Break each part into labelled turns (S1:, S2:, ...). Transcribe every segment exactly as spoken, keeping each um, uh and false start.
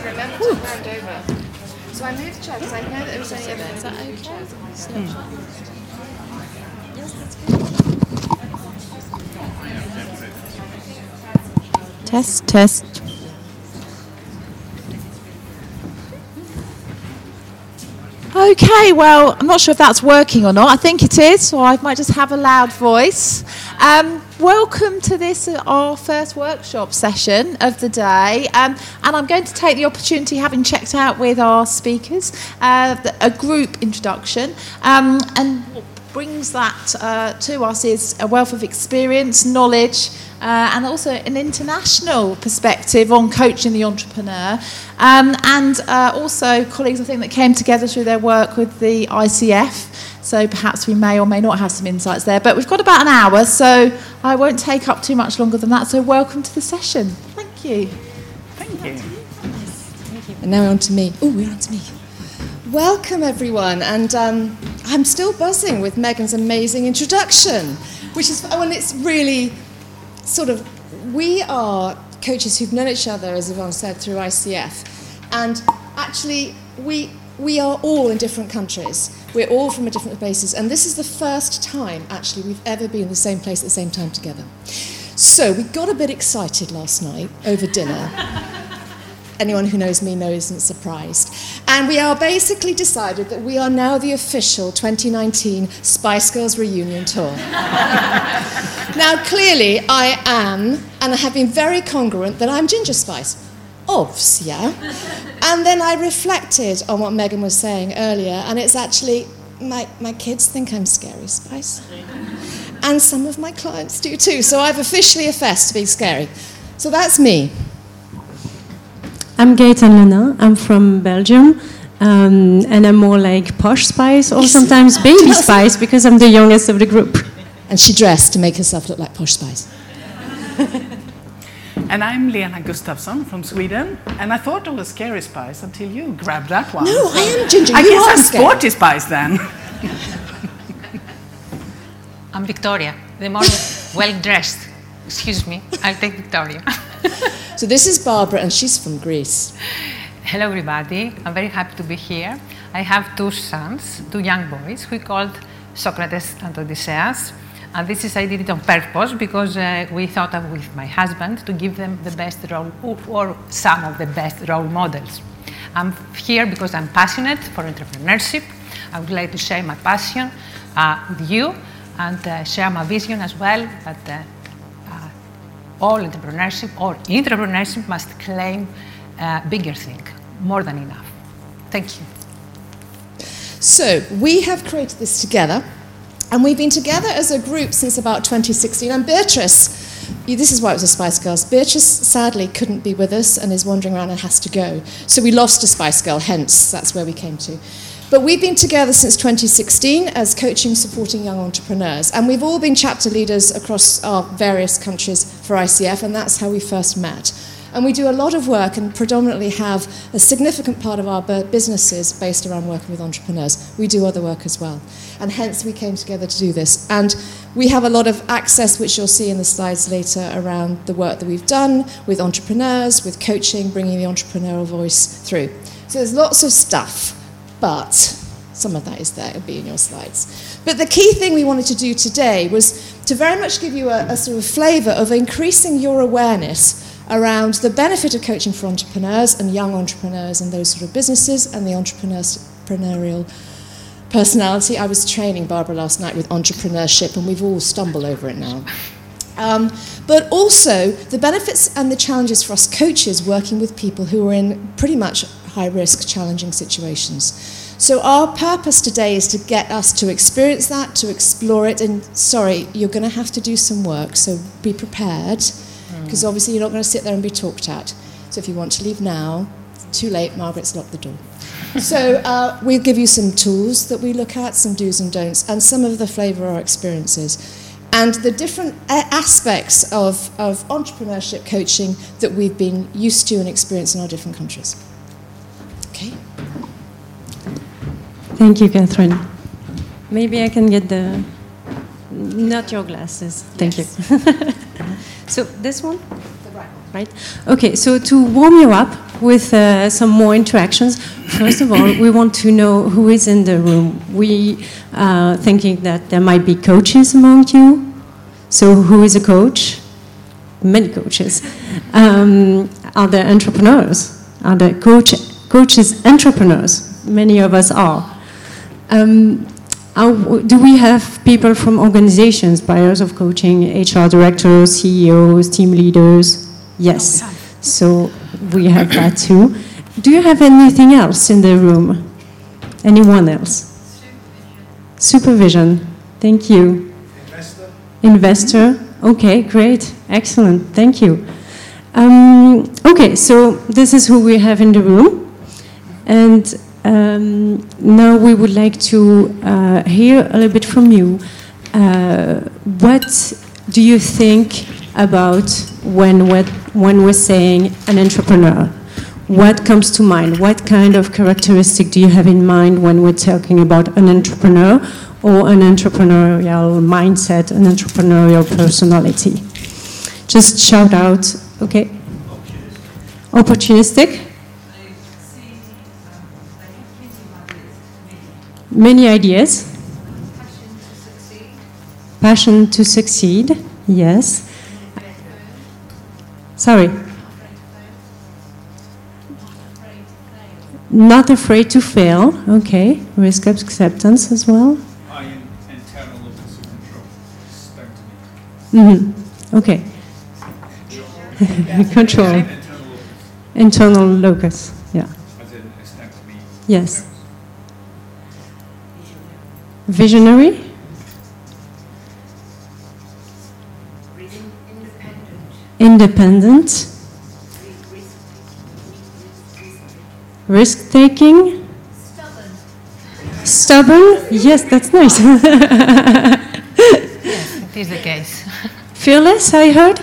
S1: remember to hand over. So I moved chairs because I know that there was only ever is that okay? Mm. Yes, that's good.
S2: Test, test. Okay, well, I'm not sure if that's working or not. I think it is, so I might just have a loud voice. Um, welcome to this, uh, our first workshop session of the day. Um, and I'm going to take the opportunity, having checked out with our speakers, uh, a group introduction. Um, and what brings that uh, to us is a wealth of experience, knowledge, Uh, and also an international perspective on coaching the entrepreneur. Um, and uh, also colleagues, I think, that came together through their work with the I C F. So perhaps we may or may not have some insights there. But we've got about an hour, so I won't take up too much longer than that. So welcome to the session. Thank you.
S3: Thank you.
S4: Thank you. And now on to me. Oh, we're on to me. Welcome, everyone. And um, I'm still buzzing with Megan's amazing introduction, which is, well, it's really... sort of, we are coaches who've known each other, as Yvonne said, through I C F. And actually, we we are all in different countries. We're all from a different places. And this is the first time, actually, we've ever been in the same place at the same time together. So we got a bit excited last night over dinner. Anyone who knows me knows isn't surprised. And we are basically decided that we are now the official twenty nineteen Spice Girls reunion tour. Now, clearly, I am, and I have been very congruent, that I'm Ginger Spice. Obvs, yeah. And then I reflected on what Megan was saying earlier, and it's actually, my, my kids think I'm Scary Spice. And some of my clients do too, so I've officially affessed to being scary. So that's me.
S5: I'm Gaëtan Lena, I'm from Belgium, um, and I'm more like posh Spice, or sometimes baby Spice, because I'm the youngest of the group.
S4: And she dressed to make herself look like posh Spice.
S3: And I'm Lena Gustafsson from Sweden, and I thought I was Scary Spice until you grabbed that one.
S4: No,
S3: so
S4: I am Ginger.
S3: I
S4: you
S3: guess
S4: are
S3: I'm
S4: scary.
S3: Sporty Spice then.
S6: I'm Victoria, the more well-dressed. Excuse me, I'll take Victoria.
S4: So this is Barbara, and she's from Greece.
S6: Hello, everybody. I'm very happy to be here. I have two sons, two young boys, we called Socrates and Odysseus. And this is, I did it on purpose because uh, we thought of with my husband to give them the best role, or some of the best role models. I'm here because I'm passionate for entrepreneurship. I would like to share my passion uh, with you and uh, share my vision as well. But uh, uh, all entrepreneurship or entrepreneurship must claim a bigger thing, more than enough. Thank you.
S4: So we have created this together. And we've been together as a group since about twenty sixteen. And Beatrice, this is why it was a Spice Girls. Beatrice sadly couldn't be with us and is wandering around and has to go. So we lost a Spice Girl, hence that's where we came to. But we've been together since twenty sixteen as coaching, supporting young entrepreneurs. And we've all been chapter leaders across our various countries for I C F, and that's how we first met. And we do a lot of work and predominantly have a significant part of our businesses based around working with entrepreneurs. We do other work as well. And hence we came together to do this. And we have a lot of access, which you'll see in the slides later, around the work that we've done with entrepreneurs, with coaching, bringing the entrepreneurial voice through. So there's lots of stuff, but some of that is there, it'll be in your slides. But the key thing we wanted to do today was to very much give you a, a sort of flavour of increasing your awareness around the benefit of coaching for entrepreneurs and young entrepreneurs and those sort of businesses and the entrepreneurial personality. I was training Barbara last night with entrepreneurship, and we've all stumbled over it now. Um, but also the benefits and the challenges for us coaches working with people who are in pretty much high-risk, challenging situations. So our purpose today is to get us to experience that, to explore it, and sorry, you're going to have to do some work, so be prepared. Because obviously you're not going to sit there and be talked at. So if you want to leave now, it's too late, Margaret's locked the door. So uh, we'll give you some tools that we look at, some do's and don'ts, and some of the flavour of our experiences. And the different a- aspects of, of entrepreneurship coaching that we've been used to and experienced in our different countries. Okay.
S5: Thank you, Catherine. Maybe I can get the... Not your glasses. Thank yes. you. So this one?
S4: The right one.
S5: Right? Okay, so to warm you up, with uh, some more interactions. First of all, we want to know who is in the room. We are thinking that there might be coaches among you. So who is a coach? Many coaches. Um, are there entrepreneurs? Are there coach, coaches entrepreneurs? Many of us are. Um, are. Do we have people from organizations, buyers of coaching, H R directors, C E Os, team leaders? Yes. So we have that too. Do you have anything else in the room? Anyone else? Supervision. Thank you.
S7: Investor.
S5: Investor. Okay, great. Excellent. Thank you. Um, okay, so this is who we have in the room. And um, now we would like to uh, hear a little bit from you. Uh, what do you think about when we're, when we're saying an entrepreneur? What comes to mind? What kind of characteristic do you have in mind when we're talking about an entrepreneur or an entrepreneurial mindset, an entrepreneurial personality? Just shout out, okay? Opportunistic. Many ideas. Passion to succeed, yes. Sorry. Not afraid to fail, okay. Risk acceptance as well.
S7: High internal locus of control.
S5: Mm-hmm. Okay. Control. Internal locus, yeah.
S7: As in extent to me.
S5: Yes. Visionary. Independent. Risk-taking. Stubborn. Stubborn? Yes, that's nice.
S6: Yes, it is the case.
S5: Fearless, I heard.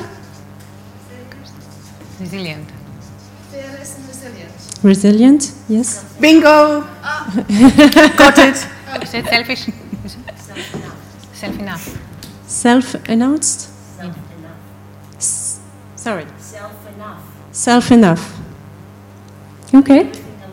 S6: Resilient.
S1: Fearless and resilient.
S5: Resilient, yes.
S3: Bingo! Got it.
S6: Is it selfish? Self-enough.
S5: Self-announced?
S8: Self-enough.
S5: S- sorry.
S8: Self-enough.
S5: Self-enough. Okay.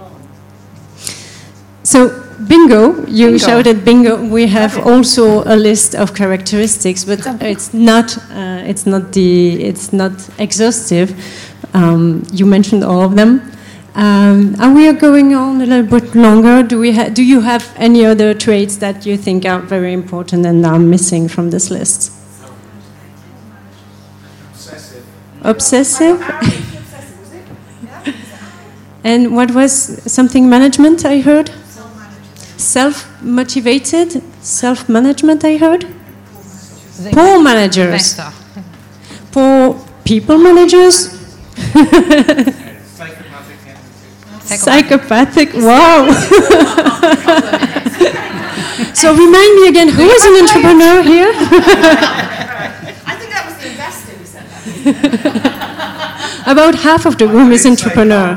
S5: So, bingo, you
S3: Bingo.
S5: shouted bingo. We have also a list of characteristics, but it's not, uh, it's not the, it's not exhaustive. Um, you mentioned all of them. Um, and we are going on a little bit longer. Do we? Ha- do you have any other traits that you think are very important and are missing from this list?
S7: Obsessive.
S5: Obsessive. And what was something management? I heard. Self-motivated. Self-management. I heard. Poor managers.
S6: Better.
S5: Poor people managers.
S7: Psychopathic.
S5: Psychopathic, wow. So remind me again, who is an entrepreneur here?
S1: I think that was the investor who said that.
S5: About half of the room is entrepreneur.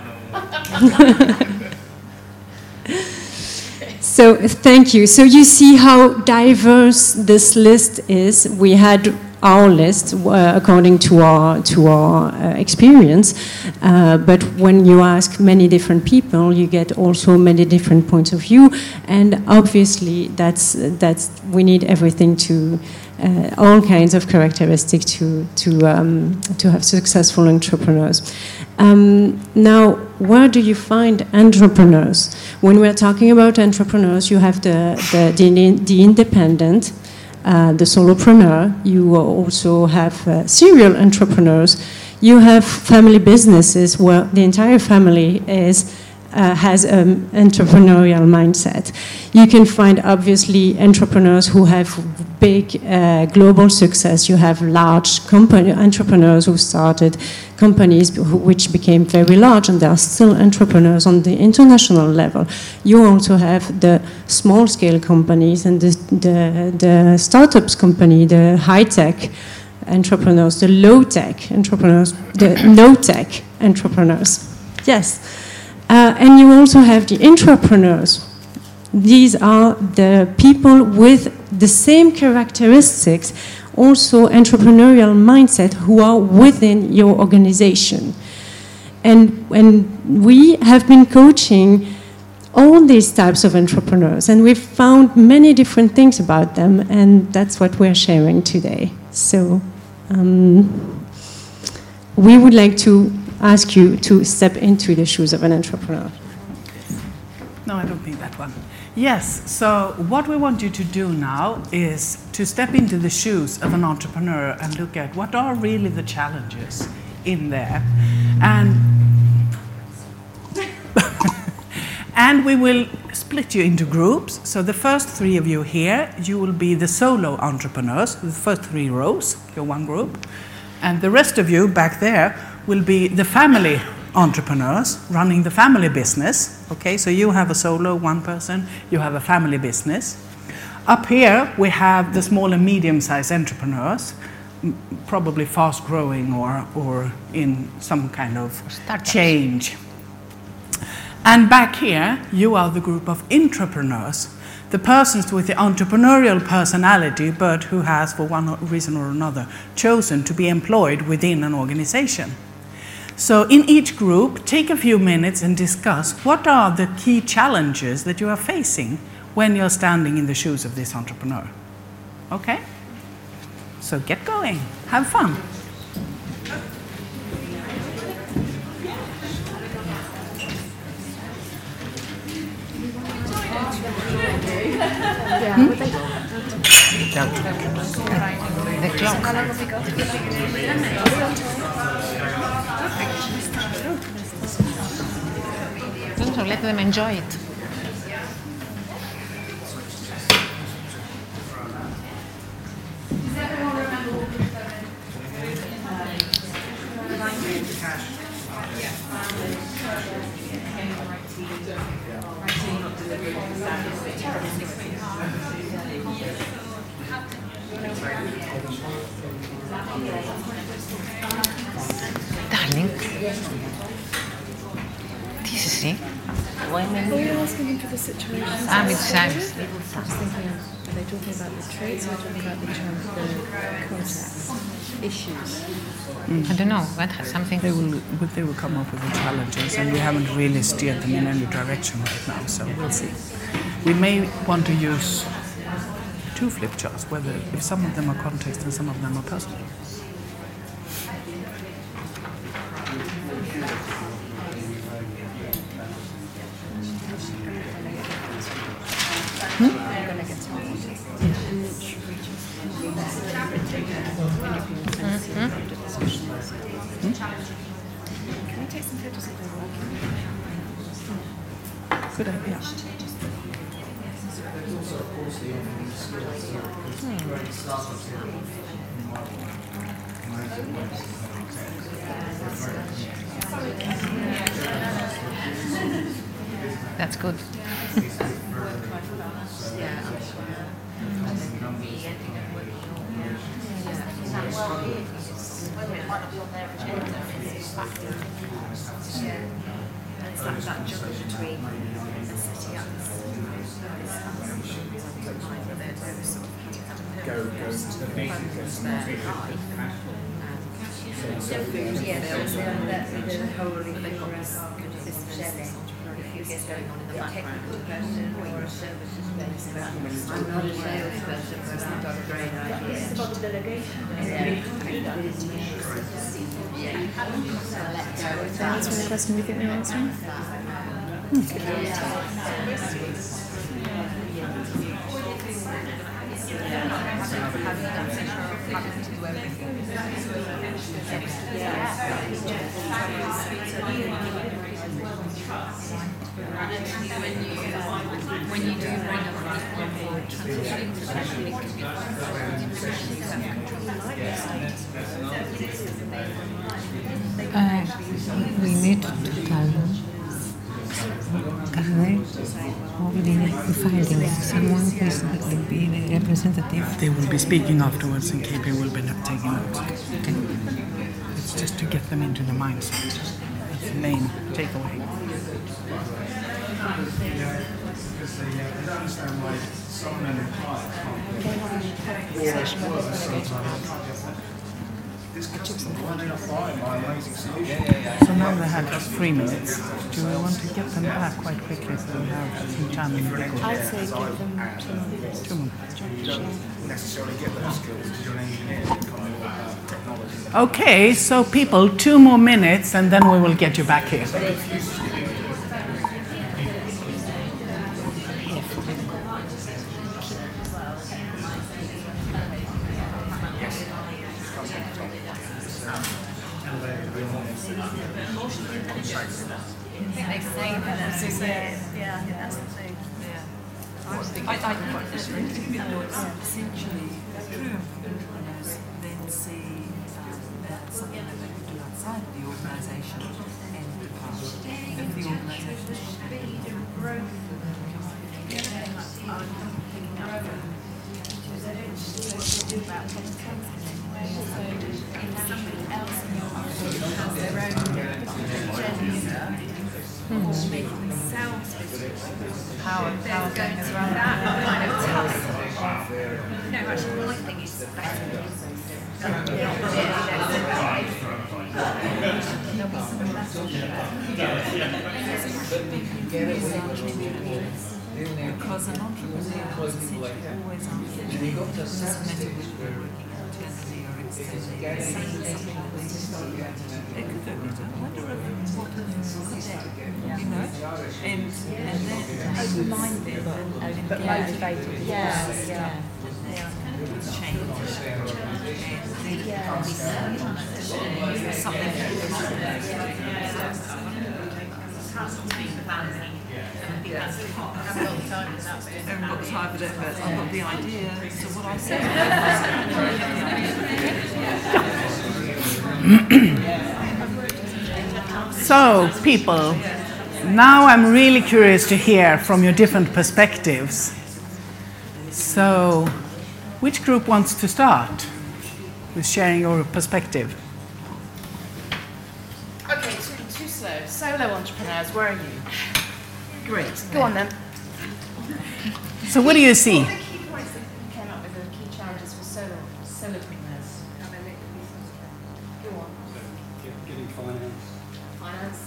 S5: So thank you. So you see how diverse this list is. We had our list uh, according to our to our uh, experience, uh, but when you ask many different people, you get also many different points of view, and obviously that's that's we need everything to uh, all kinds of characteristics to to um, to have successful entrepreneurs. Um, now, where do you find entrepreneurs? When we're talking about entrepreneurs, you have the the, the, the independent. Uh, the solopreneur, you also have uh, serial entrepreneurs, you have family businesses where the entire family is uh, has an entrepreneurial mindset. You can find obviously entrepreneurs who have big uh, global success. You have large company entrepreneurs who started companies who, which became very large, and there are still entrepreneurs on the international level. You also have the small-scale companies and the, the, the startups company, the high-tech entrepreneurs, the low-tech entrepreneurs, the no-tech entrepreneurs. Yes. Uh, and you also have the intrapreneurs. These are the people with the same characteristics, also entrepreneurial mindset, who are within your organization. and, and we have been coaching all these types of entrepreneurs, and we've found many different things about them, and that's what we're sharing today. So um, we would like to ask you to step into the shoes of an entrepreneur.
S3: No, I don't think that one. Yes, so what we want you to do now is to step into the shoes of an entrepreneur and look at what are really the challenges in there. And And we will split you into groups. So the first three of you here, you will be the solo entrepreneurs, the first three rows, your one group. And the rest of you back there will be the family entrepreneurs running the family business. Okay, so you have a solo, one person, you have a family business. Up here, we have the small and medium-sized entrepreneurs, probably fast-growing or, or in some kind of change. And back here, you are the group of intrapreneurs, the persons with the entrepreneurial personality, but who has, for one reason or another, chosen to be employed within an organization. So in each group, take a few minutes and discuss what are the key challenges that you are facing when you're standing in the shoes of this entrepreneur. Okay? So get going. Have fun.
S1: Yeah. Hmm?
S6: The clock. So let them enjoy it. Darling, this is it. Women.
S1: Were you asking him for the situation?
S6: Ah, with Sam.
S1: I was thinking, are they talking about the traits or are they talking about the, the contacts, issues?
S6: Mm. I don't know. What has something?
S3: They will, they will come up with the challenges, and we haven't really steered them in any direction right now, so we'll see. We may want to use two flip charts, whether if some of them are context and some of them are personal.
S1: Hmm?
S6: Mm-hmm.
S1: Hmm? Can we take some photos of their work?
S3: Good idea.
S6: That's good.
S7: Go, go to the meeting, go to the meeting.
S8: Yeah, they also the whole this going on in the background. Person or a services based person. I'm not a salesperson, but I've got a great idea. It's about delegation. Yeah.
S1: Can I answer the question you think you're answering?
S8: When you do bring up people on board, transitioning to social, it can be
S6: Uh, we need to tell them. Or we need to find someone who is, will be the representative.
S3: They will be speaking afterwards, and K P will be taking notes. Okay. It's just to get them into the mindset. That's the main takeaway. So now they have just three minutes. Do we want to get them back quite quickly so we have some time in the record?
S1: I'd say give them two minutes.
S3: Two minutes.
S7: necessarily get those skills because you're an engineer, you can't work about technology.
S3: Okay, so people, two more minutes and then we will get you back here.
S8: Yeah, that's the thing. Yeah. I was thinking, I, I quite disagree. Essentially, true entrepreneurs then see um, that something that they could do outside of the organisation and be part of the organisation.
S6: How, how
S8: going to that kind of tough. No, actually, my thing is better. Because an entrepreneur is essentially always after doesn't matter whether we're working internally or externally, saying something that they just it could go better. I wonder if what could they, you know, and and then open-minded and motivated. Yeah, yeah. They are kind of change, and then it becomes something that I haven't got time for it, but I've got the idea. So what I say.
S3: So, people, now I'm really curious to hear from your different perspectives. So, which group wants to start with sharing your perspective?
S1: Okay, too, too slow. Solo entrepreneurs, where are you? Great. Go on then.
S3: So, what do you see?
S1: What are the key points that you came up with, the key challenges for solo solopreneurs? Go on.
S7: Getting finance.
S1: Finance.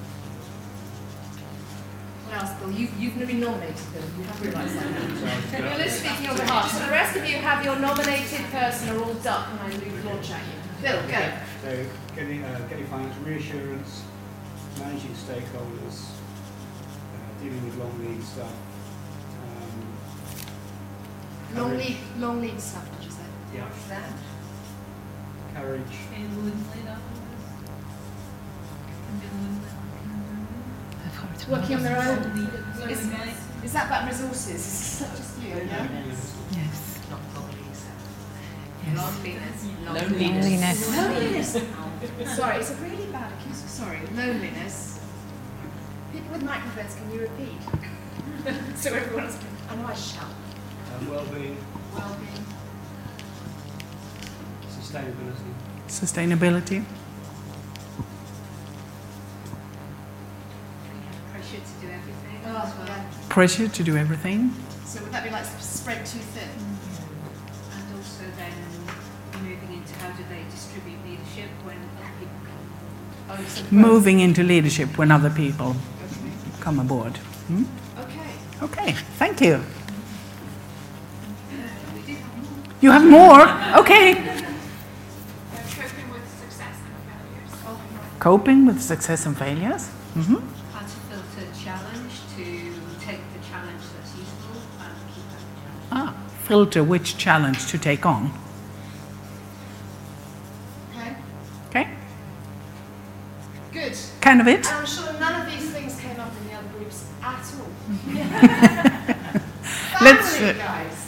S1: What else, Bill? You, you've been nominated, Bill. You have realised that. You're listening on your behalf. So the rest of you have your nominated person are all duck and I launch at you. Bill, go.
S7: So getting, uh, getting financial reassurance, managing stakeholders, uh, dealing with long lead stuff. Um,
S1: Long lead, long lead stuff, did you say?
S7: Yeah.
S1: What's that?
S7: Courage.
S1: Working on their own. Is, is that about resources? Is that just you? Yeah?
S6: Yes.
S1: Loneliness.
S6: Loneliness.
S1: Loneliness. Sorry, it's a really bad accusation. Sorry, loneliness. People with microphones, can you repeat? So everyone else can. I know I shout.
S7: Um, well-being.
S1: Well-being.
S7: Sustainability.
S3: Sustainability.
S8: Pressure to do everything.
S1: Oh, yeah.
S3: Pressure to do everything.
S1: So would that be like spread too thin?
S8: And also then moving into how do they distribute leadership when other people come.
S1: Oh, so
S3: Moving into leadership when other people come aboard. Hmm?
S1: Okay.
S3: Okay, thank you. You have more? Okay.
S8: Coping with success and failures.
S3: Coping with success and failures. Mm-hmm.
S8: How to filter challenge to take the challenge that's useful and keep that challenge.
S3: Ah, filter which challenge to take on.
S1: Okay.
S3: Okay,
S1: Good.
S3: kind of it.
S1: I'm sure none of these things came up in the other groups at all.
S3: Let's,
S1: Family,
S3: uh,
S1: guys.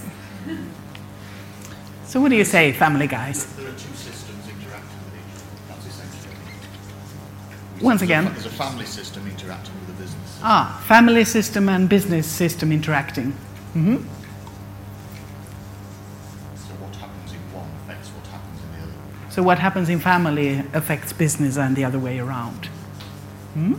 S3: So what do you say, family guys?
S9: There are two systems interacting with each other. That's essentially it.
S3: Once again.
S9: There's a family system interacting with the business.
S3: Ah, family system and business system interacting. Mm-hmm.
S9: So what happens in one affects what happens in the other.
S3: So what happens in family affects business and the other way around. Hmm?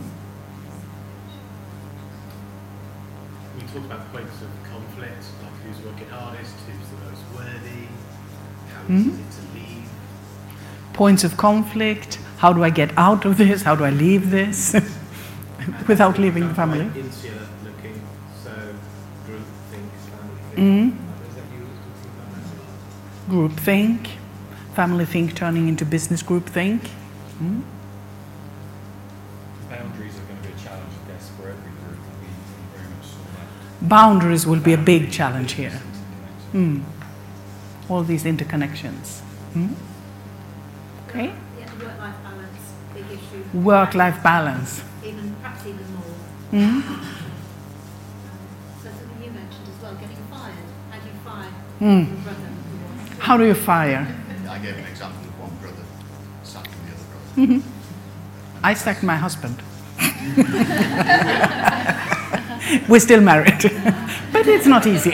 S10: We talked about the points of conflict, like who's working hardest, who's the most worthy, how easy
S3: Mhm.
S10: is it to leave.
S3: points of conflict. How do I get out of this? How do I leave this without leaving the family?
S10: Like insular looking, so group think, family think.
S3: Mm.
S10: Is that you talking about that?
S3: Group think, family think turning into business group think. Mm.
S9: Boundaries are going to be a challenge, I guess, for every group. We we very much saw that.
S3: Boundaries will be a big challenge here. Mm. All these interconnections. Mm. Okay.
S11: Yeah, work-life balance, big issue.
S3: Work-life balance.
S11: Even, perhaps even more.
S3: Mm.
S11: Um, so something you mentioned as well, getting fired. How do you fire
S3: Mm.
S11: your brother?
S3: How do you fire?
S9: I gave an example of one brother sacking the other brother.
S3: Mm-hmm. I sacked my husband. We're still married, but it's not easy.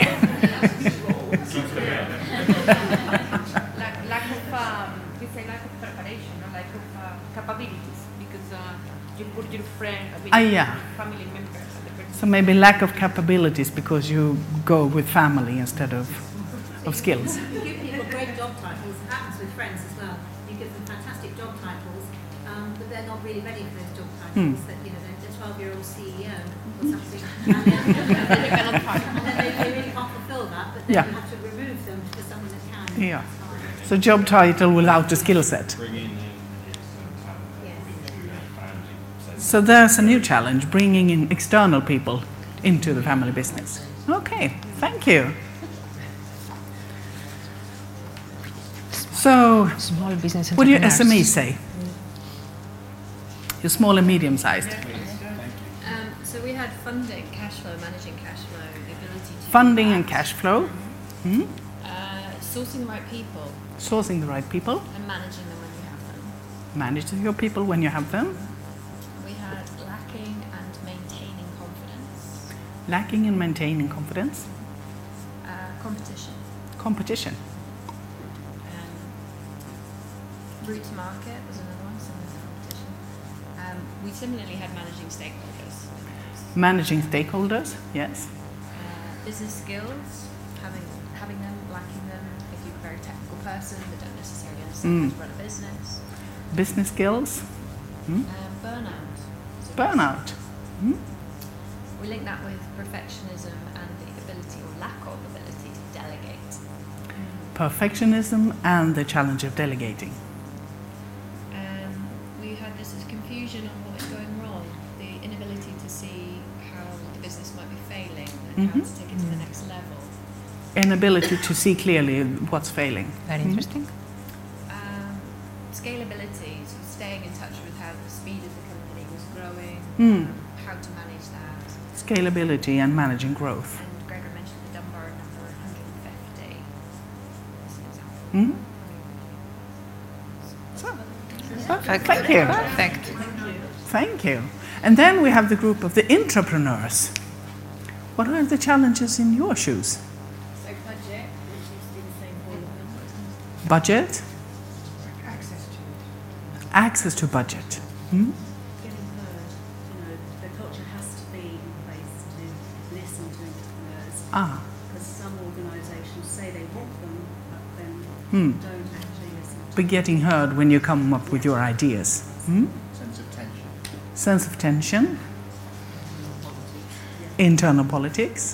S1: lack, lack of, um, we say lack of preparation, or lack of uh, capabilities, because uh, you put your friend, I mean,
S3: Ah, yeah.
S1: family members at the person.
S3: So maybe lack of capabilities because you go with family instead of, of skills.
S11: You give people great job titles, it happens with friends as well. You give them fantastic job titles, um, but they're not really ready for those job titles.
S3: Hmm.
S11: That, you know, they're a twelve-year-old C E O or something, and then, and then they, they really can't fulfil that, but then
S3: Yeah.
S11: you have to remove them for someone that can.
S3: Yeah. So job title without the skill set. So there's a new challenge, bringing in external people into the family business. Okay, thank you. So,
S6: Small business
S3: what do your
S6: entrepreneurs.
S3: S M Es say? You're small and medium-sized.
S12: Um, so we had funding, cash flow, managing cash flow, the ability to
S3: Funding and cash flow, hmm?
S12: uh, sourcing the right people
S3: Sourcing the right people,
S12: and managing them when you have them.
S3: managing your people when you have them,
S12: We had lacking and maintaining confidence,
S3: lacking in maintaining confidence,
S12: uh, competition,
S3: competition,
S12: um, route to market was another one, similar to competition. Um, we similarly had managing stakeholders,
S3: managing stakeholders, yes,
S12: uh, business skills, having having them, lacking them. If you're a very technical person that don't necessarily understand
S3: Mm.
S12: how to run a business,
S3: business skills, hmm?
S12: um, burnout. So
S3: burnout. Hmm?
S12: We link that with perfectionism and the ability or lack of ability to delegate.
S3: Perfectionism and the challenge of delegating.
S12: Um, we had this as confusion on what is going wrong, the inability to see how the business might be failing and
S3: Mhm.
S12: how to take it to the next level.
S3: Inability to see clearly what's failing.
S6: Very
S3: Hmm?
S6: interesting.
S12: Um, scalability, so staying in touch with how the speed of the company was growing,
S3: Mm.
S12: um, how to manage that.
S3: Scalability and managing growth.
S12: And Gregor mentioned the Dunbar number one hundred fifty as an example.
S3: Hmm?
S6: Perfect.
S3: Thank you.
S6: Perfect.
S3: Thank you. And then we have the group of the entrepreneurs. What are the challenges in your shoes?
S12: So budget, which needs to be the same for all of them.
S3: Budget,
S8: Access to it,
S3: access to budget. Hmm?
S13: Getting heard, you know, the culture has to be in place to listen to entrepreneurs.
S3: Ah.
S13: Because some organisations say they want them, but then
S3: Hmm.
S13: don't actually listen to
S3: Be getting heard when you come up with your ideas. Hmm?
S9: Sense of tension.
S3: Sense of tension. Internal politics.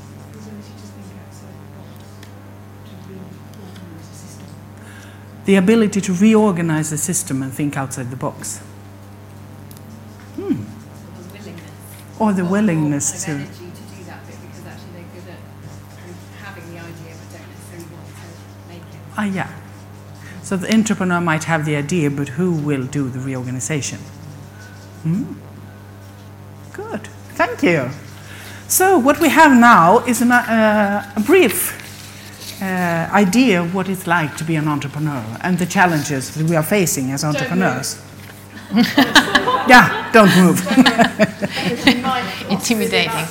S3: The ability to reorganize the system and think outside the box. Hmm.
S1: The willingness.
S3: Or the
S1: Or- or
S3: willingness
S1: kind of
S3: to.
S1: energy to do that bit, because actually they're good at kind of having the idea but don't necessarily want to make it.
S3: Ah, yeah. So the entrepreneur might have the idea, but who will do the reorganization? Hmm? Good. Thank you. So what we have now is an, uh, a brief uh, idea of what it's like to be an entrepreneur and the challenges that we are facing as entrepreneurs. Yeah, don't move.
S6: Intimidating.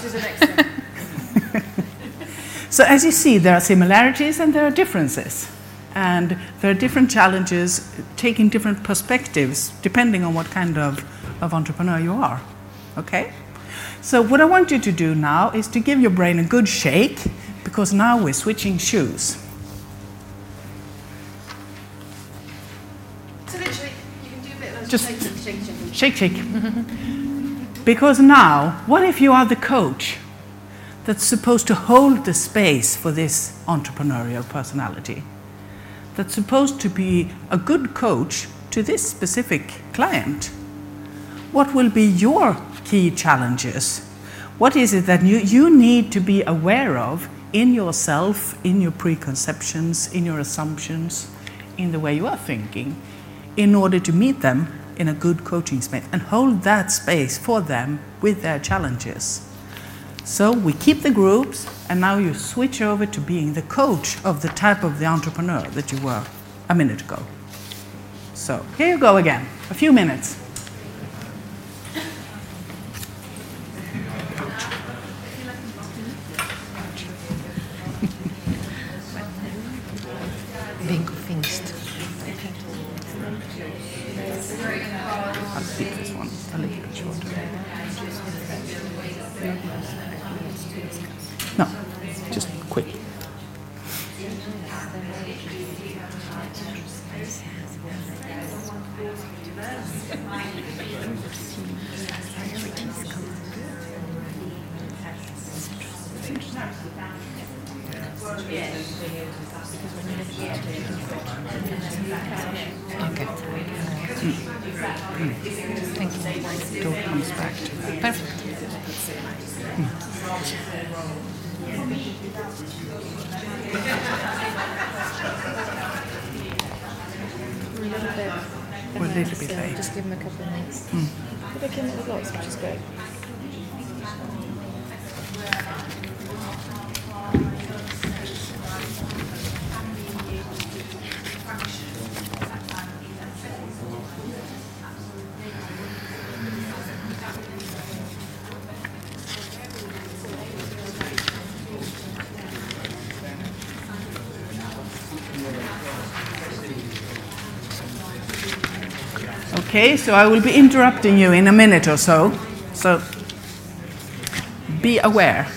S3: So as you see, there are similarities and there are differences. And there are different challenges, taking different perspectives, depending on what kind of, of entrepreneur you are. Okay? So what I want you to do now is to give your brain a good shake, because now we're switching shoes.
S1: So
S3: Just shake, shake. Because now, what if you are the coach that's supposed to hold the space for this entrepreneurial personality? That's supposed to be a good coach to this specific client? What will be your key challenges? What is it that you, you need to be aware of in yourself, in your preconceptions, in your assumptions, in the way you are thinking, in order to meet them in a good coaching space and hold that space for them with their challenges? So we keep the groups, and now you switch over to being the coach of the type of the entrepreneur that you were a minute ago. So here you go again, a few minutes.
S6: Bingo Pfingst.
S3: I'll keep this one a little bit shorter. No, just quick.
S6: Okay. Mm. Mm. Thank you.
S3: Door comes back to that.
S6: Perfect.
S3: Mm. We're a little bit late.
S2: Just give them a couple of minutes.
S3: Mm.
S2: They came up with lots, which is great.
S3: Okay, so I will be interrupting you in a minute or so, so be aware.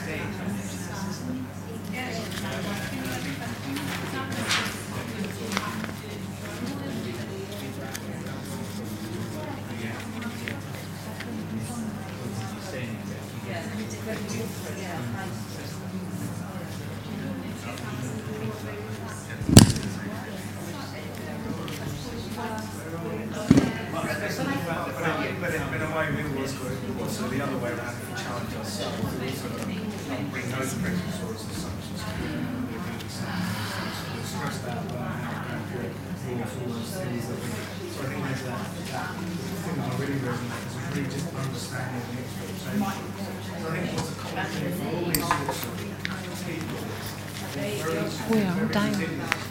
S6: We are on time.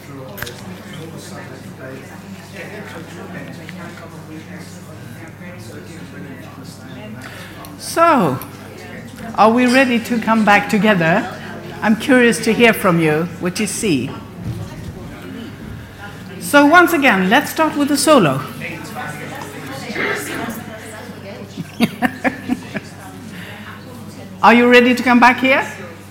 S3: So, are we ready to come back together? I'm curious to hear from you what you see. So once again, let's start with the solo. Are you ready to come back here?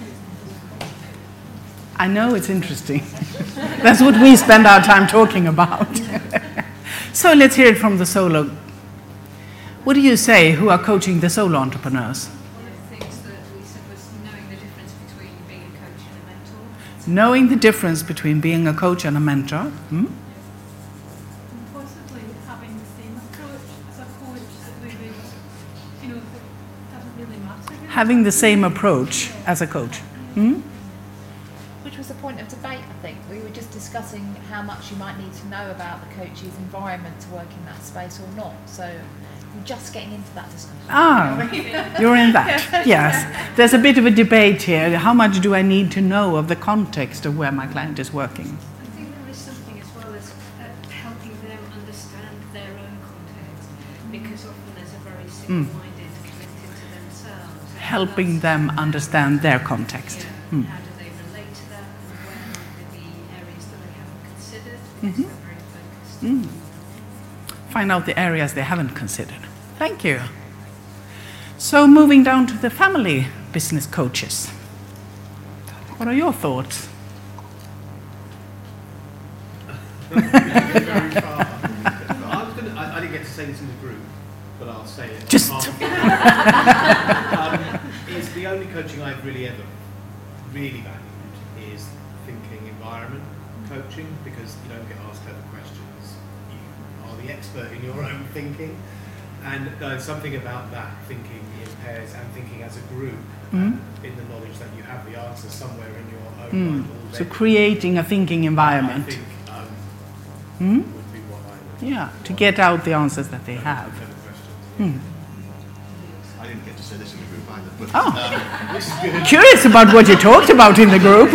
S3: I know it's interesting. That's what we spend our time talking about. So let's hear it from the solo. What do you say, who are coaching the solo entrepreneurs?
S14: One of the things that we said was knowing the difference between being a coach and a mentor.
S3: Knowing the difference between being a coach and a mentor. Hmm?
S14: And possibly having the same approach as a coach that maybe, you know, that doesn't really matter.
S3: Having the same approach as a coach. Hmm?
S2: Which was a point of debate, I think. We were just discussing how much you might need to know about the coach's environment to work in that space or not. So we're just getting into that discussion.
S3: Ah, you're in that. Yes. There's a bit of a debate here. How much do I need to know of the context of where my client is working?
S14: I think there is something as well as uh, helping them understand their own context, because often there's a very single-minded, connected to themselves.
S3: Helping them understand their context.
S14: Yeah.
S3: Hmm.
S14: How do they relate to that, and where might there be areas that they haven't considered?
S3: Mm-hmm.
S14: They're very focused.
S3: Mm. Find out the areas they haven't considered. Thank you. So moving down to the family business coaches. What are your thoughts?
S10: Very far. I, was gonna, I, I didn't get to say this in the group, but I'll say it.
S3: Just.
S10: um, is the only coaching I've really ever really valued is thinking environment coaching, because you don't get asked clever questions. You are the expert in your own thinking, and uh, something about that thinking in pairs and thinking as a group,
S3: Mm.
S10: in the knowledge that you have the answer somewhere in your own
S3: Mm.
S10: mind already.
S3: So creating a thinking environment.
S10: I think, um,
S3: Mm?
S10: would be what I would.
S3: Yeah, to get out the answers that they have. Mm.
S9: I didn't get to say this in the group either, but
S3: Oh.
S9: um, this is good.
S3: Curious about what you talked about in the group.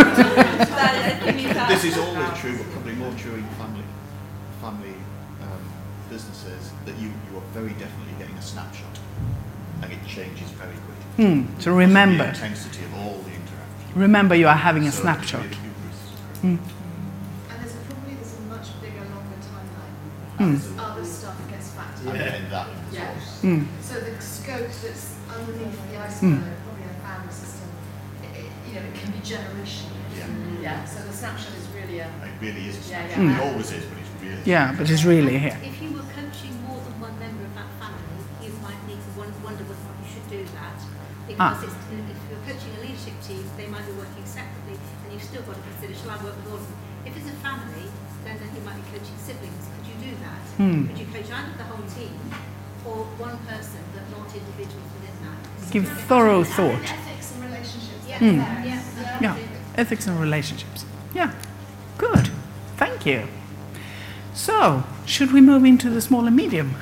S9: This is always true, but probably more true in family, family um, businesses, that you, you are very definitely getting a snapshot, and it changes very quickly.
S3: Mm. So remember,
S9: The intensity of all the interaction.
S3: remember you are having a
S9: So
S3: snapshot.
S9: it's really good.
S3: Mm.
S4: And there's a, probably there's a much bigger, longer timeline.
S3: Mm.
S4: As other stuff gets factored
S9: Yeah.
S4: in.
S9: And that
S4: Yeah.
S3: Mm.
S4: So the scope that's underneath the
S3: Mm.
S4: iceberg, probably a family system, it, it, you know, it can be generational.
S9: Yeah.
S4: Yeah. So the snapshot is really a.
S9: It really is a
S4: Yeah,
S9: snapshot.
S3: yeah.
S9: It always is, but it's really.
S3: Yeah, but it's really here.
S11: If you were coaching more than one member of that family, you might need to won- wonder whether or not you should do that. Because
S3: Ah.
S11: it's, if you're coaching a leadership team, they might be working separately, and you've still got to consider, shall I work with all of them? If it's a family, then, then you might be coaching siblings. Could you do that?
S3: Hmm.
S11: Could you coach either the whole team or one person, but not individuals within that?
S3: Give thorough thought.
S4: Ethics and relationships.
S11: Yeah,
S3: Mm.
S11: yeah, yeah.
S3: Yeah, ethics and relationships. Yeah, good. Thank you. So, should we move into the small and medium?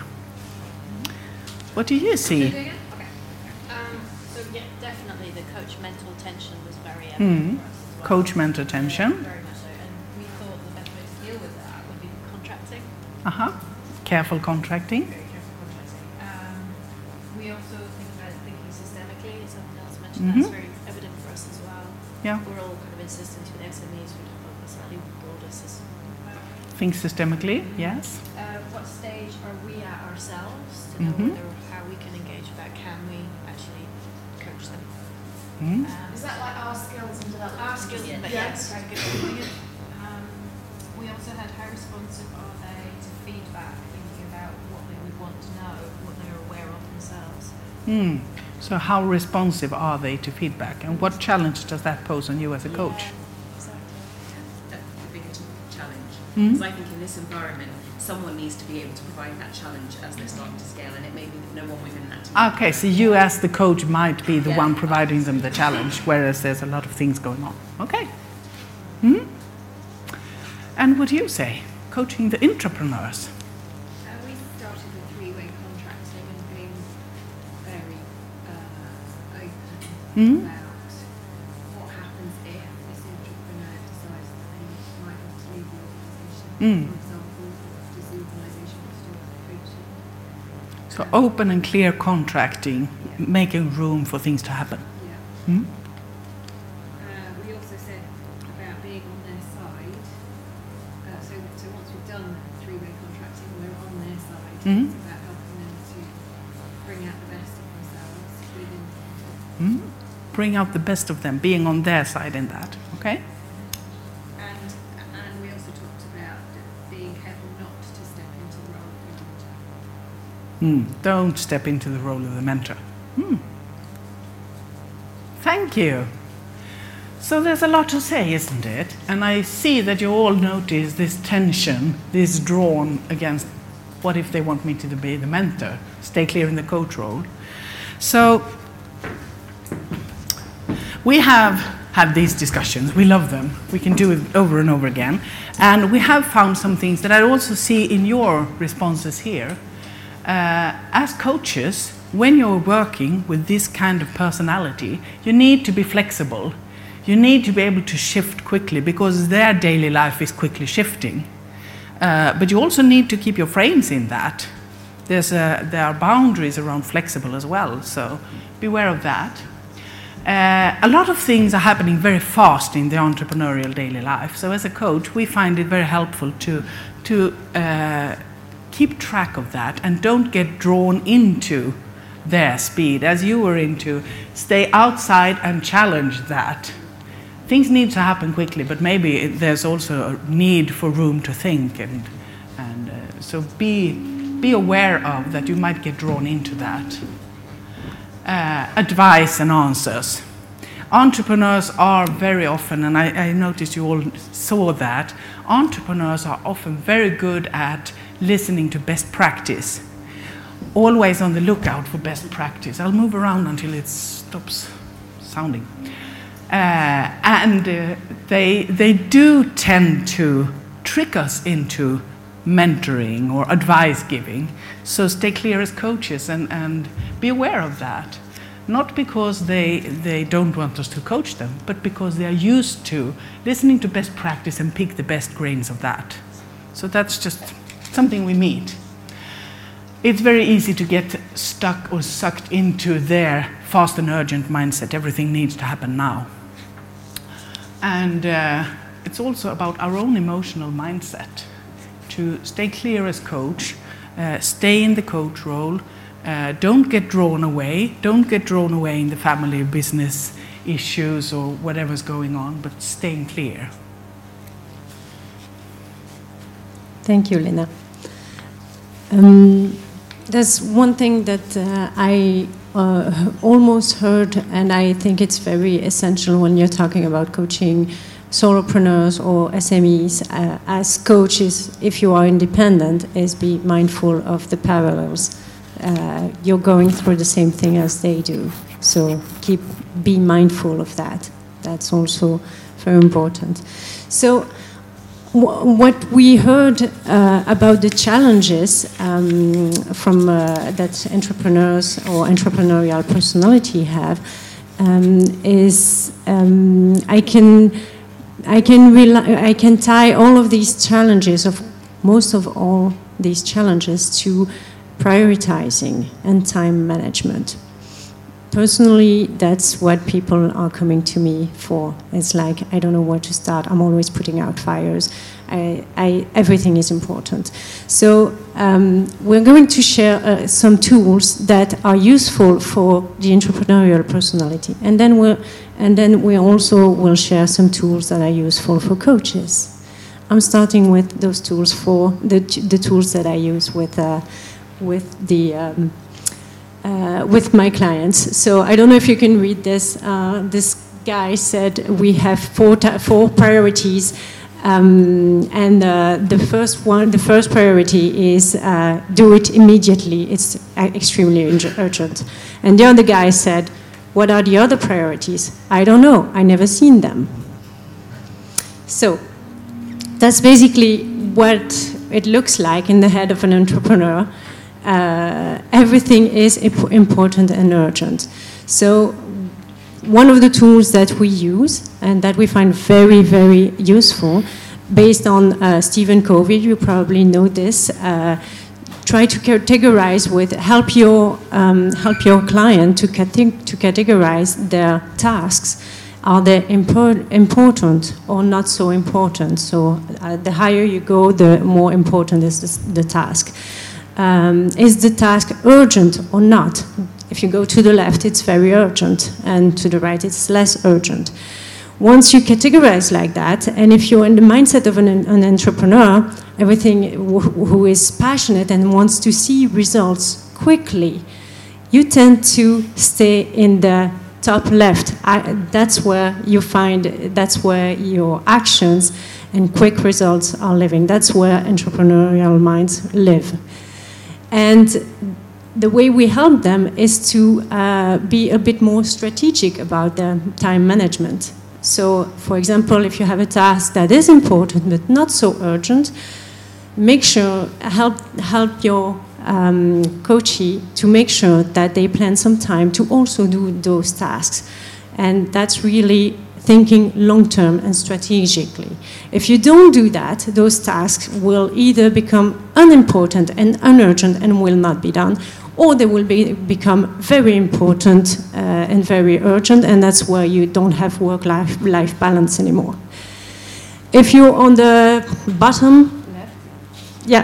S3: What do you see?
S12: Okay. Um, so yeah, definitely the coach mental tension was very evident
S3: Mm.
S12: for us as well.
S3: Coach mental tension.
S12: Very much so, and we thought the best way to deal with that would be contracting.
S3: Uh huh. Careful contracting.
S12: Very careful contracting. Um, we also think about thinking systemically. Something else mentioned
S3: Mhm.
S12: that's very evident for us as well.
S3: Yeah.
S12: We're all kind of insistent with S M Es. We develop a slightly broader system.
S3: Think systemically. Yes.
S12: Uh, what stage are we at ourselves to know
S3: Mhm.
S12: whether how we can engage with that? Can we actually coach them?
S3: Mm.
S12: Um,
S4: Is that like our skills and development?
S12: Our skills,
S4: Yeah.
S12: but
S4: Yeah.
S12: yes, very good. Very good. Um, we also had how responsive are they to feedback, thinking about what they would want to know, what they're aware of themselves.
S3: Mm. So, how responsive are they to feedback, and what challenge does that pose on you as a coach?
S15: The biggest challenge.
S3: Mm.
S15: Because I think in this environment, someone needs to be able to provide that challenge as they're starting to scale, and it may be that no one within that team.
S3: Okay, so you as the coach might be the
S15: Yeah.
S3: one providing them the challenge, whereas there's a lot of things going on. Okay. Hmm? And what do you say? Coaching the entrepreneurs.
S14: Uh, we started with three-way contracting and being very uh, open
S3: Mhm.
S14: about what happens if this entrepreneur decides that they might want to leave the organisation.
S3: Mm.
S14: For example, does the organisation want to do coaching?
S3: So open and clear contracting, making room for things to happen.
S14: Yeah.
S3: Hmm?
S14: Uh, we also said about being on their side. Uh, so, so once we've done three-way contracting, we're on their side.
S3: Mhm.
S14: It's about helping them to bring out the best of themselves within.
S3: Hmm? Bring out the best of them, being on their side in that. Okay?
S14: And and we also talked about being careful not to step into the role of the mentor.
S3: Hmm. Don't step into the role of the mentor. Hmm. Thank you. So there's a lot to say, isn't it? And I see that you all notice this tension, this drawn against what if they want me to be the mentor? Stay clear in the coach role. So we have had these discussions. We love them. We can do it over and over again. And we have found some things that I also see in your responses here. Uh, as coaches, when you're working with this kind of personality, you need to be flexible. You need to be able to shift quickly because their daily life is quickly shifting. Uh, but you also need to keep your frames in that. There's a, there are boundaries around flexible as well, so beware of that. Uh, a lot of things are happening very fast in the entrepreneurial daily life. So as a coach, we find it very helpful to, to uh, keep track of that and don't get drawn into their speed. As you were into, stay outside and challenge that. Things need to happen quickly, but maybe it, there's also a need for room to think. And, and uh, so be be aware of that you might get drawn into that. Uh, advice and answers. Entrepreneurs are very often, and I, I noticed you all saw that, entrepreneurs are often very good at listening to best practice. Always on the lookout for best practice. I'll move around until it stops sounding. Uh, and uh, they, they do tend to trick us into mentoring or advice giving. So stay clear as coaches and, and be aware of that. Not because they, they don't want us to coach them, but because they are used to listening to best practice and pick the best grains of that. So that's just something we meet. It's very easy to get stuck or sucked into their fast and urgent mindset. Everything needs to happen now. And uh, it's also about our own emotional mindset. To stay clear as coach, uh, stay in the coach role, uh, don't get drawn away, don't get drawn away in the family business issues or whatever's going on, but staying clear.
S5: Thank you, Lena. Um, there's one thing that uh, I uh, almost heard, and I think it's very essential when you're talking about coaching solopreneurs or S M Es uh, as coaches. If you are independent, is be mindful of the parallels. Uh, you're going through the same thing as they do, so keep be mindful of that. That's also very important. So w- what we heard uh, about the challenges um, from uh, that entrepreneurs or entrepreneurial personality have um, is um, I can I can rely, I can tie all of these challenges, of most of all these challenges, to prioritizing and time management. Personally, that's what people are coming to me for. It's like, I don't know where to start. I'm always putting out fires. I, I, everything is important. So um, we're going to share uh, some tools that are useful for the entrepreneurial personality. And then, we'll, and then we also will share some tools that are useful for coaches. I'm starting with those tools for the, the tools that I use with, uh, with the... Um, Uh, with my clients. So I don't know if you can read this. Uh, this guy said we have four ta- four priorities, um, and uh, the first one, the first priority is uh, do it immediately. It's uh, extremely urgent. And the other guy said, "What are the other priorities? I don't know. I never seen them." So that's basically what it looks like in the head of an entrepreneur. Uh, everything is imp- important and urgent. So one of the tools that we use and that we find very, very useful, based on uh, Stephen Covey, you probably know this, uh, try to categorize with, help your, um, help your client to, cate- to categorize their tasks. Are they impor- important or not so important? So uh, the higher you go, the more important is the, the task. Um, is the task urgent or not? If you go to the left, it's very urgent, and to the right, it's less urgent. Once you categorize like that, and if you're in the mindset of an, an entrepreneur, everything who, who is passionate and wants to see results quickly, you tend to stay in the top left. I, that's where you find, that's where your actions and quick results are living. That's where entrepreneurial minds live. And the way we help them is to uh, be a bit more strategic about their time management. So, for example, if you have a task that is important but not so urgent, make sure, help, help your um, coachee to make sure that they plan some time to also do those tasks. And that's really thinking long-term and strategically. If you don't do that, those tasks will either become unimportant and unurgent and will not be done, or they will be, become very important uh, and very urgent, and that's where you don't have work-life life balance anymore. If you're on the bottom, yeah.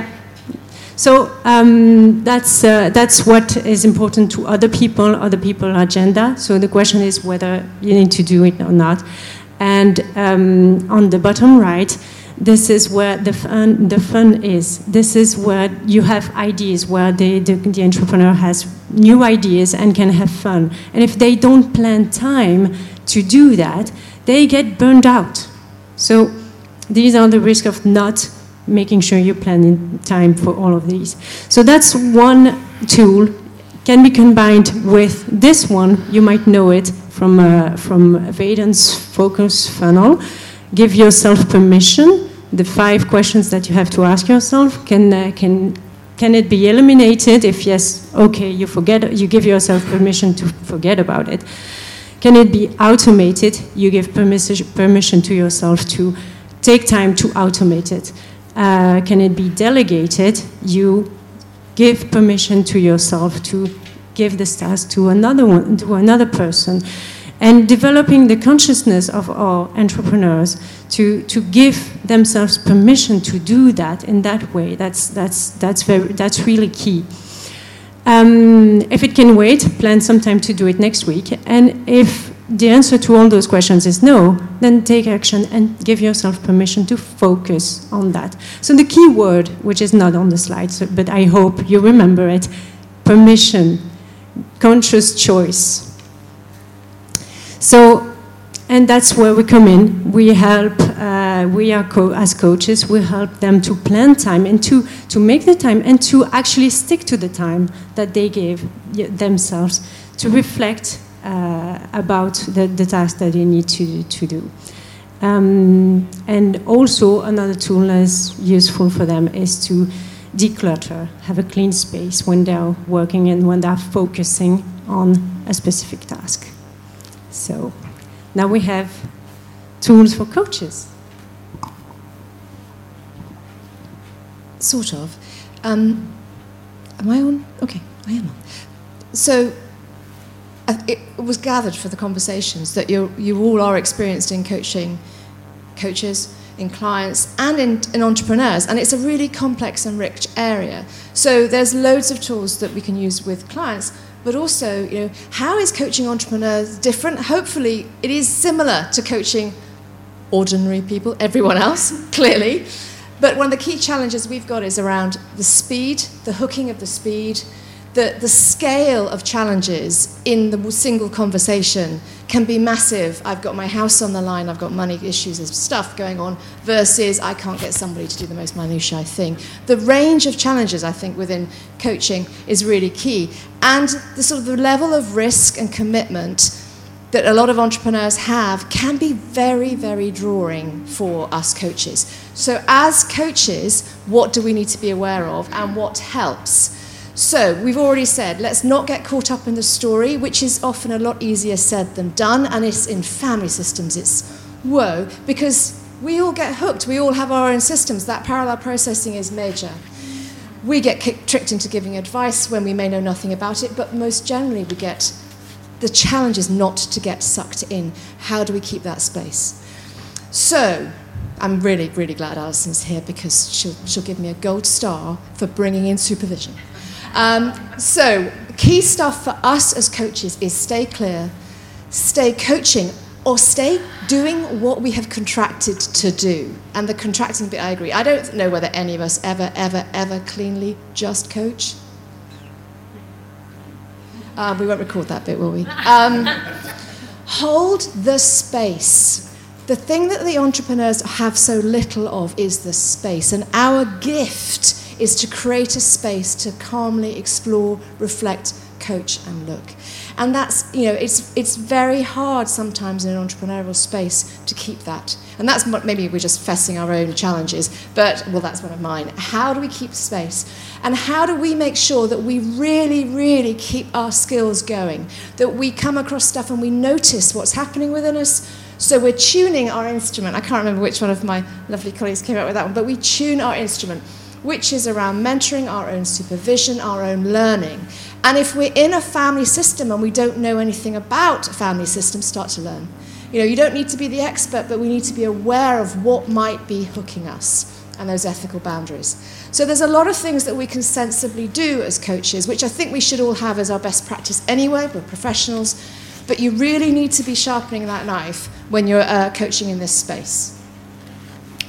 S5: So um, that's uh, that's what is important to other people, other people's agenda. So the question is whether you need to do it or not. And um, on the bottom right, This is where the fun, the fun is. This is where you have ideas, where the, the, the entrepreneur has new ideas and can have fun. And if they don't plan time to do that, they get burned out. So these are the risks of not making sure you plan in time for all of these. So that's one tool, can be combined with this one. You might know it from, uh, from Vaden's focus funnel. Give yourself permission. The five questions that you have to ask yourself, can, uh, can, can it be eliminated? If yes, okay, you, forget, you give yourself permission to forget about it. Can it be automated? You give permission, permission to yourself to take time to automate it. Uh, can it be delegated? You give permission to yourself to give this task to another one, to another person. And developing the consciousness of our entrepreneurs to, to give themselves permission to do that in that way, that's, that's, that's, very, that's really key. Um, if it can wait, plan some time to do it next week. And if the answer to all those questions is no, then take action and give yourself permission to focus on that. So the key word, which is not on the slide, so, but I hope you remember it, permission, conscious choice. So, and that's where we come in. We help, uh, we are, co as coaches, we help them to plan time and to, to make the time and to actually stick to the time that they gave themselves to reflect uh, about the, the task that they need to, to do. Um, and also another tool that's useful for them is to declutter, have a clean space when they're working and when they're focusing on a specific task. So now we have tools for coaches.
S4: Sort of. Um, am I on? Okay, I am on. So uh, it was gathered for the conversations that you you all are experienced in coaching coaches, in clients, and in, in entrepreneurs. And it's a really complex and rich area. So there's loads of tools that we can use with clients. But also, you know, how is coaching entrepreneurs different? Hopefully, it is similar to coaching ordinary people, everyone else, clearly. But one of the key challenges we've got is around the speed, the hooking of the speed, the, the scale of challenges in the single conversation can be massive. I've got my house on the line, I've got money issues, there's stuff going on, versus I can't get somebody to do the most minutiae thing. The range of challenges, I think, within coaching is really key. And the sort of the level of risk and commitment that a lot of entrepreneurs have can be very, very drawing for us coaches. So as coaches, what do we need to be aware of and what helps? So we've already said, let's not get caught up in the story, which is often a lot easier said than done, and it's in family systems, it's whoa, because we all get hooked, we all have our own systems. That parallel processing is major. We get kicked, tricked into giving advice when we may know nothing about it, but most generally we get, the challenge is not to get sucked in. How do we keep that space? So, I'm really, really glad Alison's here because she'll, she'll give me a gold star for bringing in supervision. Um, so, key stuff for us as coaches is stay clear, stay coaching, or stay doing what we have contracted to do. And the contracting bit, I agree. I don't know whether any of us ever, ever, ever cleanly just coach. Uh, we won't record that bit, will we? Um, hold the space. The thing that the entrepreneurs have so little of is the space. And our gift is to create a space to calmly explore, reflect, coach, and look. And that's, you know, it's it's very hard sometimes in an entrepreneurial space to keep that. And that's maybe we're just fessing our own challenges, but, well, that's one of mine. How do we keep space? And how do we make sure that we really, really keep our skills going? That we come across stuff and we notice what's happening within us. So we're tuning our instrument. I can't remember which one of my lovely colleagues came up with that one, but we tune our instrument, which is around mentoring, our own supervision, our own learning. And if we're in a family system and we don't know anything about family systems, start to learn. You know, you don't need to be the expert, but we need to be aware of what might be hooking us and those ethical boundaries. So there's a lot of things that we can sensibly do as coaches, which I think we should all have as our best practice anyway. We're professionals. But you really need to be sharpening that knife when you're uh, coaching in this space.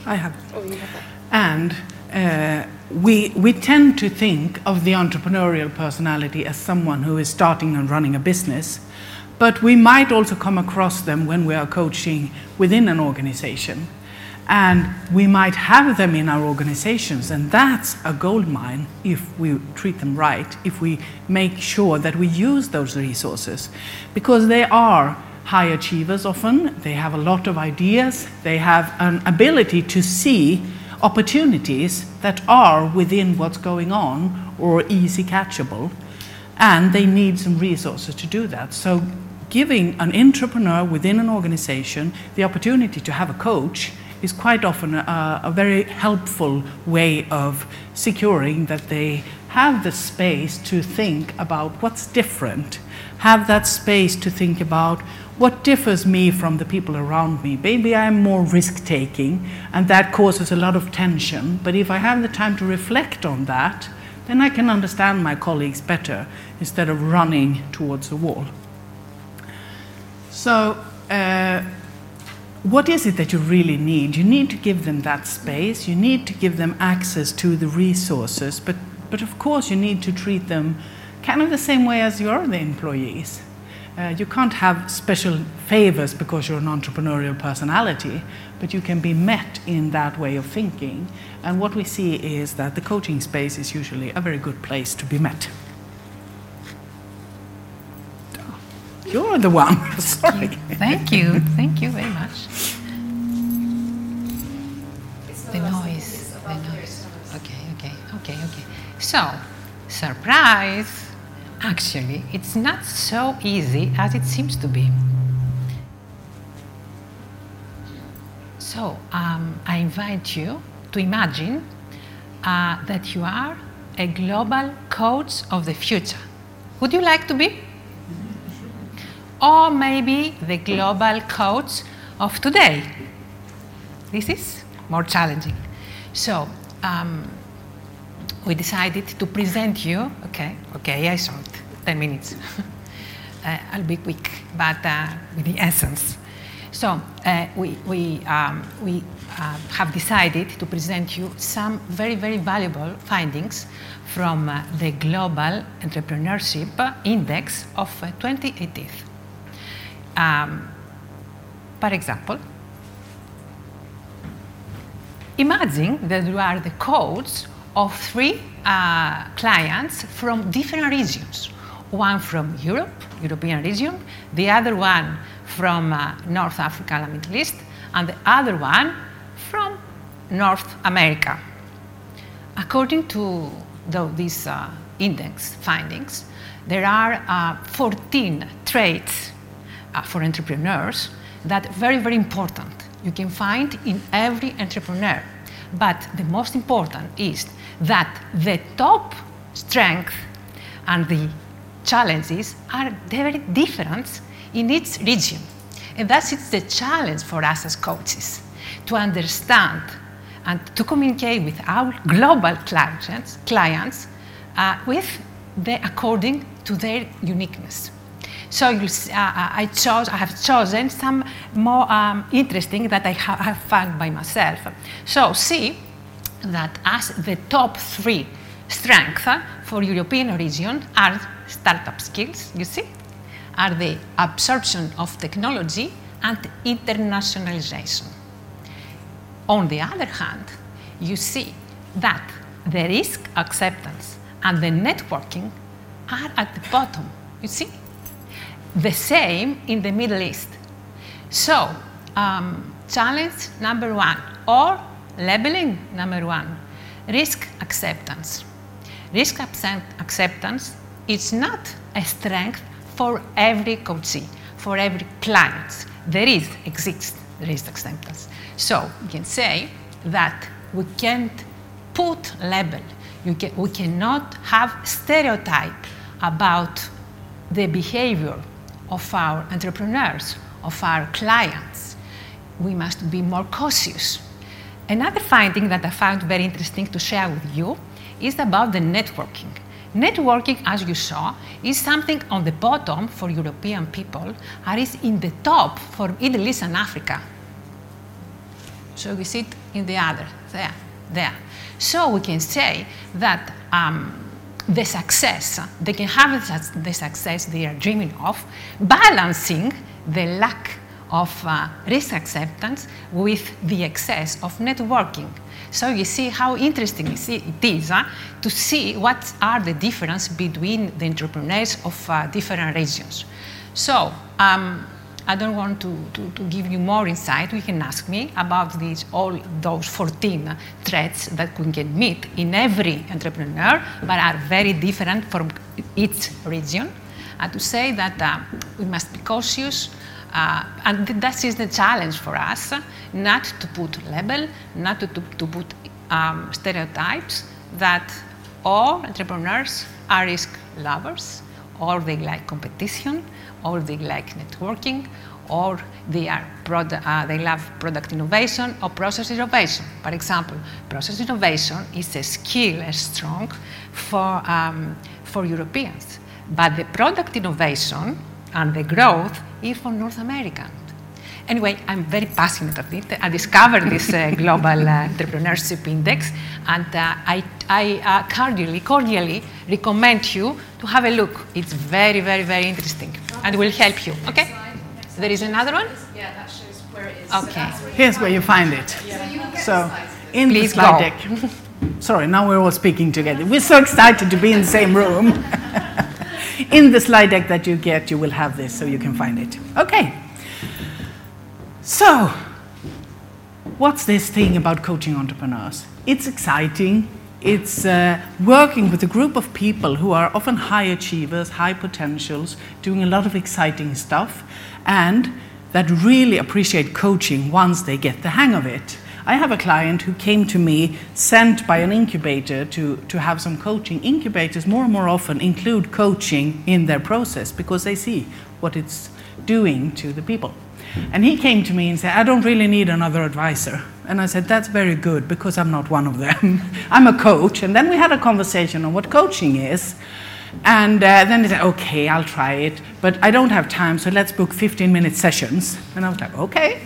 S3: I have.
S4: Oh, you have that.
S3: And uh, we, we tend to think of the entrepreneurial personality as someone who is starting and running a business, but we might also come across them when we are coaching within an organization. And we might have them in our organizations, and that's a gold mine if we treat them right, if we make sure that we use those resources. Because they are high achievers often, they have a lot of ideas, they have an ability to see opportunities that are within what's going on or easy catchable, and they need some resources to do that. So giving an entrepreneur within an organization the opportunity to have a coach is quite often a, a very helpful way of securing that they have the space to think about what's different, have that space to think about what differs me from the people around me. Maybe I'm more risk-taking, and that causes a lot of tension, but if I have the time to reflect on that, then I can understand my colleagues better instead of running towards the wall. So, uh, what is it that you really need? You need to give them that space, you need to give them access to the resources, but, but of course you need to treat them kind of the same way as your other employees. Uh, you can't have special favors because you're an entrepreneurial personality, but you can be met in that way of thinking. And what we see is that the coaching space is usually a very good place to be met. You're the one. Sorry.
S6: Thank you. Thank you very much. The noise. The noise. Okay, okay, okay, okay. So, surprise. Actually, it's not so easy as it seems to be. So, um, I invite you to imagine uh, that you are a global coach of the future. Would you like to be? Or maybe the global coach of today. This is more challenging. So, um, we decided to present you, okay, okay, I saw it, ten minutes. uh, I'll be quick, but uh, with the essence. So, uh, we, we, um, we uh, have decided to present you some very, very valuable findings from uh, the Global Entrepreneurship Index of uh, twenty eighteen. Um, for example, imagine that you are the coach of three uh, clients from different regions. One from Europe, European region, the other one from uh, North Africa and Middle East, and the other one from North America. According to the, these uh, index findings, there are uh, fourteen traits uh, for entrepreneurs that are very, very important. You can find in every entrepreneur. But the most important is that the top strength and the challenges are very different in each region. And that's it's the challenge for us as coaches, to understand and to communicate with our global clients, clients uh, with the, according to their uniqueness. So you'll see, uh, I, chose, I have chosen some more um, interesting that I ha have found by myself. So see that as the top three strengths for European region are startup skills, you see, are the absorption of technology and internationalization. On the other hand, you see that the risk acceptance and the networking are at the bottom, you see. The same in the Middle East. So, um, challenge number one, or labeling number one, risk acceptance. Risk acceptance is not a strength for every coachee, for every client. There is, exists risk acceptance. So, you can say that we can't put label. You can, we cannot have stereotype about the behavior of our entrepreneurs, of our clients. We must be more cautious. Another finding that I found very interesting to share with you is about the networking. Networking, as you saw, is something on the bottom for European people and is in the top for Middle East and Africa. So you see it in the other, there, there. So we can say that um, the success, they can have the success they are dreaming of, balancing the lack of uh, risk acceptance with the excess of networking. So you see how interesting it is uh, to see what are the differences between the entrepreneurs of uh, different regions. So um, I don't want to, to, to give you more insight. You can ask me about these, all those fourteen threats that we can meet in every entrepreneur, but are very different from each region. And to say that uh, we must be cautious, uh, and that is the challenge for us, not to put label, not to, to, to put um, stereotypes that all entrepreneurs are risk lovers, or they like competition, or they like networking, or they, are produ- uh, they love product innovation or process innovation. For example, process innovation is a skill as strong for, um, for Europeans, but the product innovation and the growth is for North Americans. Anyway, I'm very passionate of it. I discovered this uh, global uh, entrepreneurship index, and uh, I, I uh, cordially, cordially recommend you to have a look. It's very, very, very interesting, and will help you. Okay? There is another one?
S1: Yeah, that shows where it is.
S6: Okay.
S1: So
S3: Here's where you find it.
S1: Yeah.
S3: So, in
S6: Please
S3: the slide
S6: go.
S3: deck. Sorry, now we're all speaking together. We're so excited to be in the same room. In the slide deck that you get, you will have this, so you can find it. Okay. So, what's this thing about coaching entrepreneurs? It's exciting. It's uh, working with a group of people who are often high achievers, high potentials, doing a lot of exciting stuff, and that really appreciate coaching once they get the hang of it. I have a client who came to me, sent by an incubator to, to have some coaching. Incubators more and more often include coaching in their process because they see what it's doing to the people. And he came to me and said, I don't really need another advisor. And I said, that's very good, because I'm not one of them. I'm a coach. And then we had a conversation on what coaching is. And uh, then he said, okay, I'll try it, but I don't have time, so let's book fifteen-minute sessions. And I was like, okay.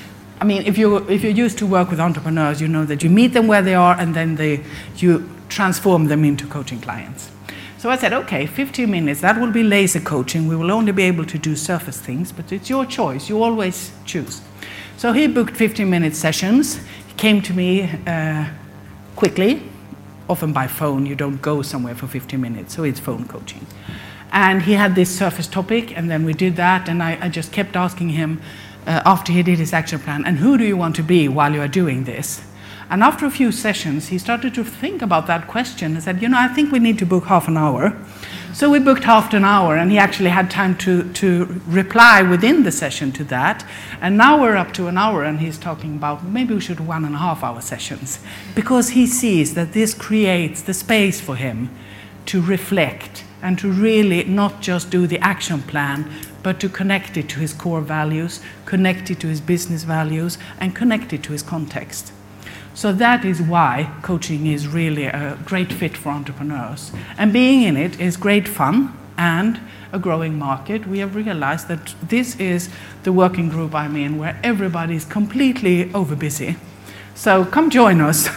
S3: I mean, if you if you're used to work with entrepreneurs, you know that you meet them where they are, and then they you transform them into coaching clients. So I said, okay, fifteen minutes, that will be laser coaching. We will only be able to do surface things, but it's your choice. You always choose. So he booked fifteen-minute sessions. He came to me uh, quickly. Often by phone, you don't go somewhere for fifteen minutes, so it's phone coaching. And he had this surface topic, and then we did that, and I, I just kept asking him, uh, after he did his action plan, and who do you want to be while you are doing this? And after a few sessions, he started to think about that question and said, you know, I think we need to book half an hour. So we booked half an hour, and he actually had time to, to reply within the session to that. And now we're up to an hour, and he's talking about maybe we should do one and a half hour sessions, because he sees that this creates the space for him to reflect and to really not just do the action plan, but to connect it to his core values, connect it to his business values, and connect it to his context. So that is why coaching is really a great fit for entrepreneurs. And being in it is great fun and a growing market. We have realized that this is the working group I'm in, where everybody is completely overbusy. So come join us. uh,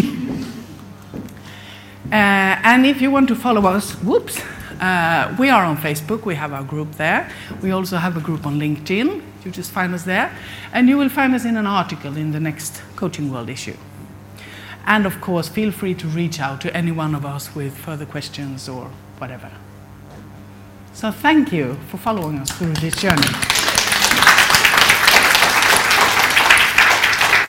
S3: and if you want to follow us, whoops, uh, we are on Facebook. We have our group there. We also have a group on LinkedIn. You just find us there. And you will find us in an article in the next Coaching World issue. And of course, feel free to reach out to any one of us with further questions or whatever. So thank you for following us through this journey.